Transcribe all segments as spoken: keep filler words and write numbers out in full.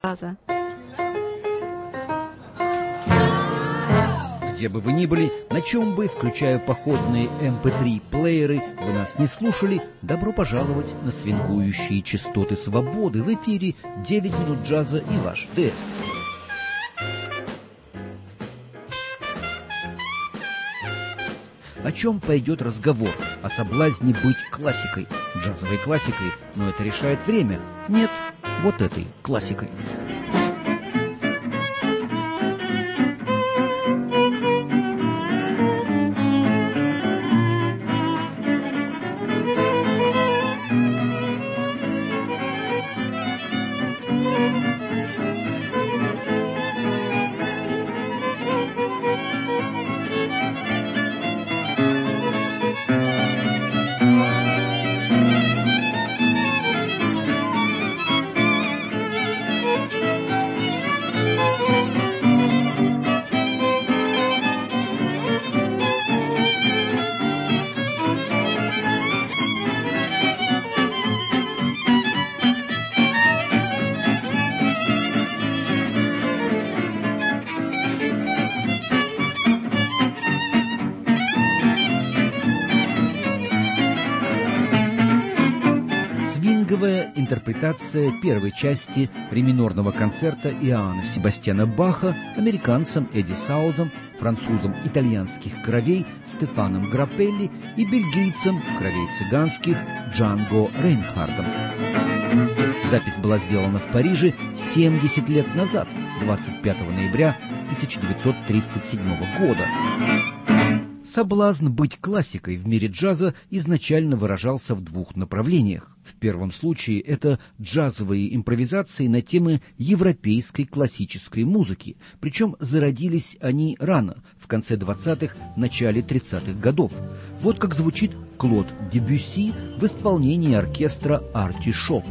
джаза. Где бы вы ни были, на чем бы, включая походные эм пэ три плееры, вы нас не слушали, добро пожаловать на свингующие частоты свободы. В эфире девять минут джаза и ваш ДС. О чем пойдет разговор? О соблазне быть классикой. Джазовой классикой, но это решает время. Нет, вот этой классикой. Интерпретация первой части реминорного концерта Иоанна Себастьяна Баха американцем Эдди Саудом, французом итальянских кровей Стефаном Граппелли и бельгийцем кровей цыганских Джанго Рейнхардом. Запись была сделана в Париже семьдесят лет назад, двадцать пятого ноября тысяча девятьсот тридцать седьмого года. Соблазн быть классикой в мире джаза изначально выражался в двух направлениях. В первом случае это джазовые импровизации на темы европейской классической музыки, причем зародились они рано, в конце двадцатых, начале тридцатых годов. Вот как звучит Клод Дебюсси в исполнении оркестра Арти Шо.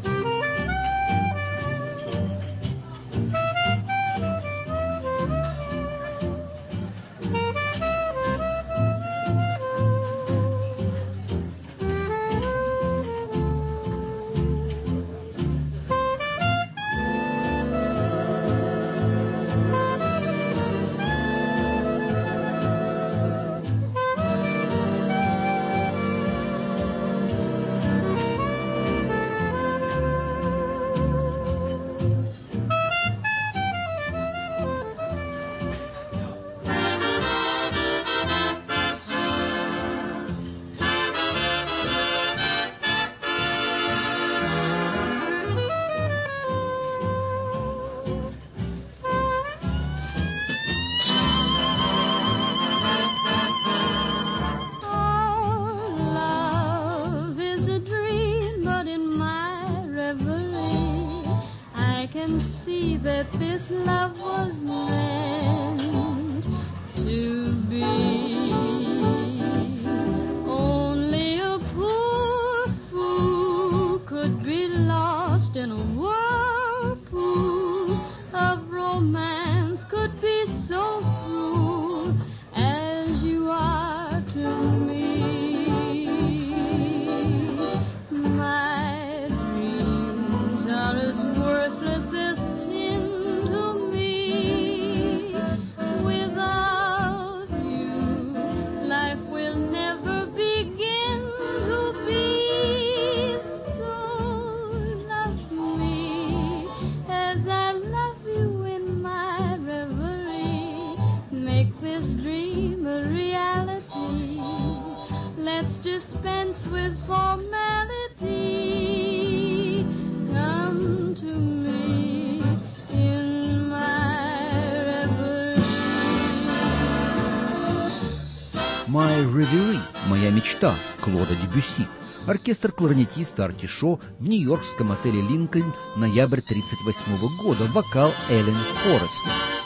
«My Reverie» — «Моя мечта» Клода Дебюсси. Оркестр кларнетиста Арти Шо в нью-йоркском отеле «Линкольн», ноябрь тридцать восьмого года. Вокал Эллен Форест.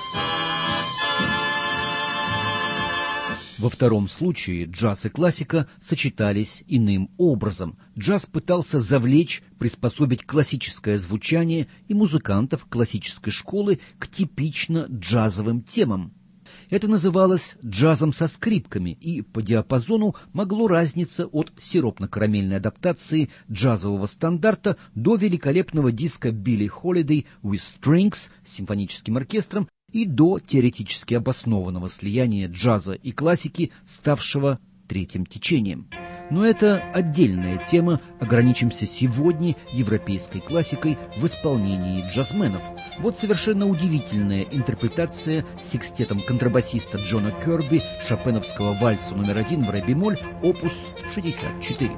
Во втором случае джаз и классика сочетались иным образом. Джаз пытался завлечь, приспособить классическое звучание и музыкантов классической школы к типично джазовым темам. Это называлось джазом со скрипками и по диапазону могло разниться от сиропно-карамельной адаптации джазового стандарта до великолепного диска Билли Холидей «With Strings» с симфоническим оркестром и до теоретически обоснованного слияния джаза и классики, ставшего третьим течением. Но это отдельная тема, ограничимся сегодня европейской классикой в исполнении джазменов. Вот совершенно удивительная интерпретация секстетом контрабасиста Джона Керби шопеновского вальса номер один в ре-бемоль, опус шестьдесят четыре.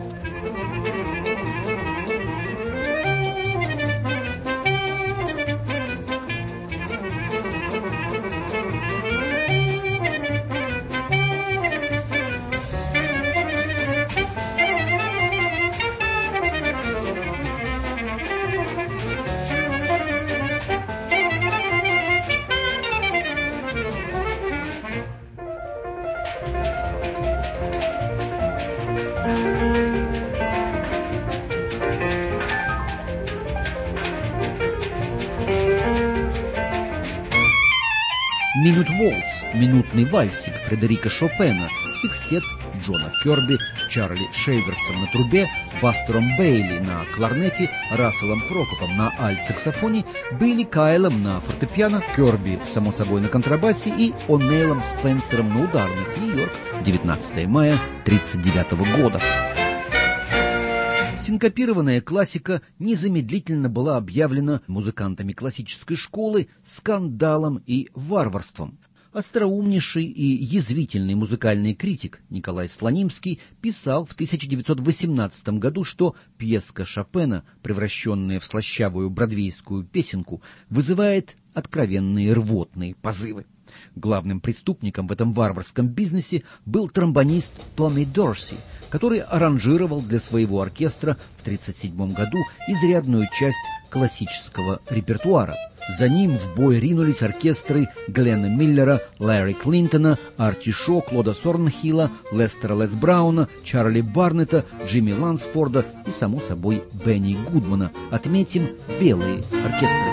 «Минут Волтс» — минутный вальсик Фредерика Шопена, секстет Джона Керби с Чарли Шейверсом на трубе, Бастером Бейли на кларнете, Расселом Прокопом на альт-саксофоне, Билли Кайлом на фортепиано, Керби, само собой, на контрабасе и О'Нейлом Спенсером на ударных. Нью-Йорк, девятнадцатого мая тысяча девятьсот тридцать девятого года. Синкопированная классика незамедлительно была объявлена музыкантами классической школы скандалом и варварством. Остроумнейший и язвительный музыкальный критик Николай Слонимский писал в тысяча девятьсот восемнадцатом году, что пьеска Шопена, превращенная в слащавую бродвейскую песенку, вызывает откровенные рвотные позывы. Главным преступником в этом варварском бизнесе был тромбонист Томми Дорси, который аранжировал для своего оркестра в тысяча девятьсот тридцать седьмом году изрядную часть классического репертуара. За ним в бой ринулись оркестры Гленна Миллера, Ларри Клинтона, Арти Шо, Клода Сорнхилла, Лестера Лес Брауна, Чарли Барнетта, Джимми Лансфорда и, само собой, Бенни Гудмана. Отметим белые оркестры.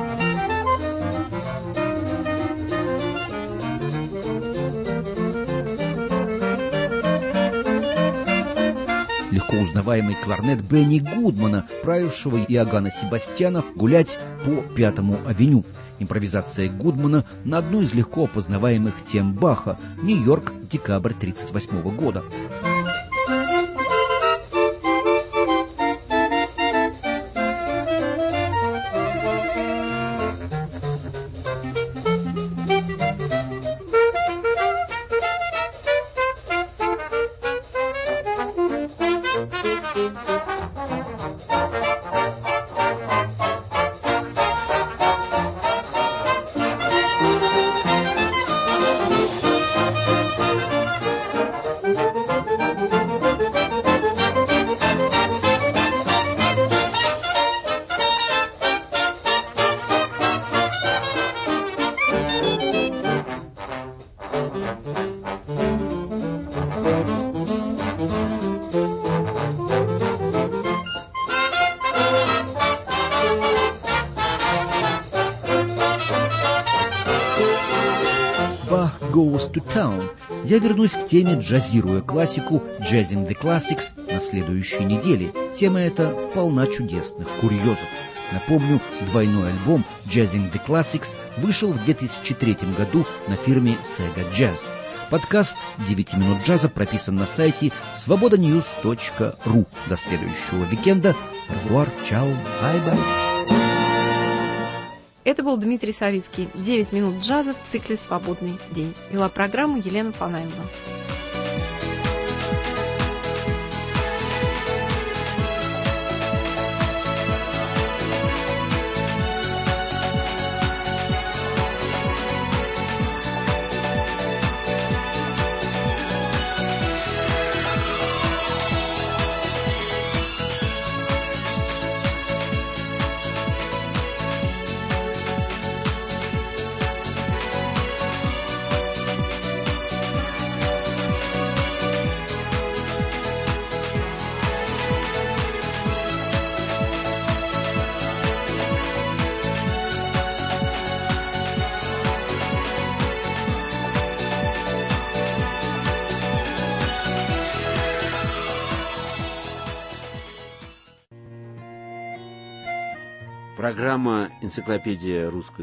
Легко узнаваемый кларнет Бенни Гудмана, правившего Иоганна Себастьяна гулять по Пятому авеню. Импровизация Гудмана на одну из легко опознаваемых тем Баха. Нью-Йорк, декабрь тысяча девятьсот тридцать восьмого года. Bach Goes to Town. Я вернусь к теме, джазируя классику, Jazzing the Classics, на следующей неделе. Тема эта полна чудесных курьезов. Напомню, двойной альбом Jazzing the Classics вышел в две тысячи третьем году на фирме Sega Jazz. Подкаст «девять минут джаза» прописан на сайте свобода ньюс точка ру. До следующего уикенда. Ревуар, чао, бай-бай. Это был Дмитрий Савицкий. девять минут джаза в цикле «Свободный день». Вела программу Елена Фанаева. Программа «Энциклопедия русской